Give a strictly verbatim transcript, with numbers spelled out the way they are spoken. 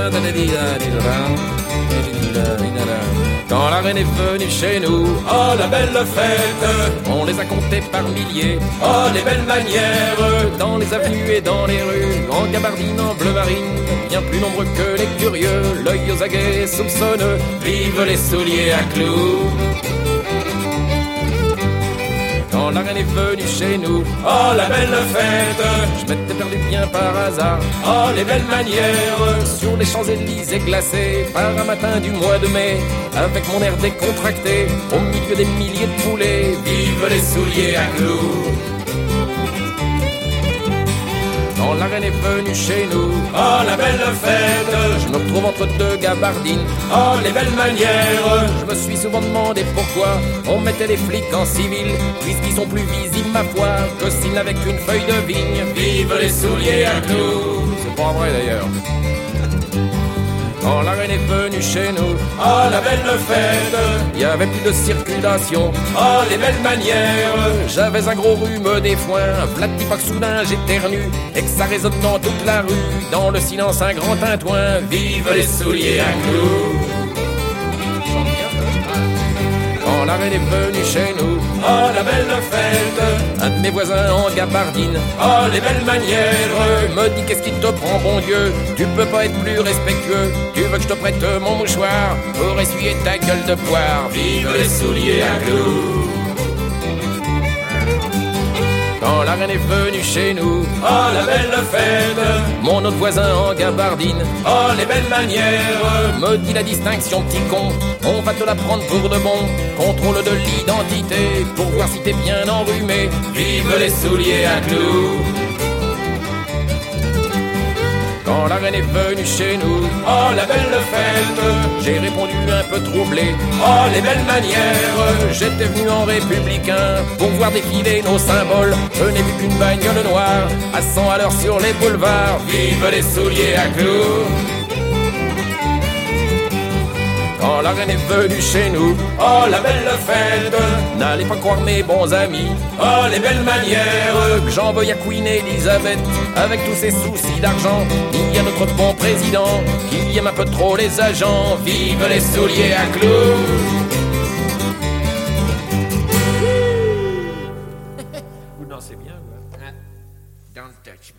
Quand la reine est venue chez nous, oh la belle fête, on les a comptés par milliers, oh les belles manières, dans les avenues et dans les rues, en gabardine, en bleu marine, bien plus nombreux que les curieux, l'œil aux aguets soupçonneux, vive les souliers à clous. Quand la reine est venue chez nous, oh la belle fête, je m'étais perdu bien par hasard, oh les belles manières, sur les Champs-Élysées glacés, par un matin du mois de mai, avec mon air décontracté, au milieu des milliers de poulets, vive les souliers à clous. Quand la reine est venue chez nous, oh la belle fête, je me retrouve entre deux gabardines, oh les belles manières. Je me suis souvent demandé pourquoi on mettait les flics en civil, puisqu'ils sont plus visibles ma foi que s'ils n'avaient qu'une feuille de vigne. Vive les souliers à clous. C'est pas vrai d'ailleurs. Quand la reine est venue chez nous, oh la belle fête, il y avait plus de circulation, oh les belles manières. J'avais un gros rhume des foins, vlati pas que soudain j'éternue, et que ça résonne dans toute la rue, dans le silence un grand tintouin. Vive les souliers à clous. Quand la reine est venue chez nous, oh la belle fête, un de mes voisins en gabardine, oh les belles manières, me dit qu'est-ce qui te prend bon Dieu, tu peux pas être plus respectueux, tu veux que je te prête mon mouchoir pour essuyer ta gueule de poire. Vive les souliers à clous. Quand la reine est venue chez nous, oh la belle fête, mon autre voisin en gabardine, oh les belles manières, me dit la distinction petit con, on va te la prendre pour de bon, contrôle de l'identité, pour voir si t'es bien enrhumé, vive les souliers à clous. Quand la reine est venue chez nous, oh la belle fête, j'ai répondu un peu troublé, oh les belles manières, j'étais venu en républicain pour voir défiler nos symboles, je n'ai vu qu'une bagnole noire à cent à l'heure sur les boulevards, vive les souliers à clous. Quand la reine est venue chez nous, oh la belle fête, n'allez pas croire mes bons amis, oh les belles manières, que j'envoie à Queen Elizabeth avec tous ses soucis d'argent. Il y a notre bon président qui aime un peu trop les agents, vive les souliers à clous. Vous dansez bien, quoi. Don't touch me.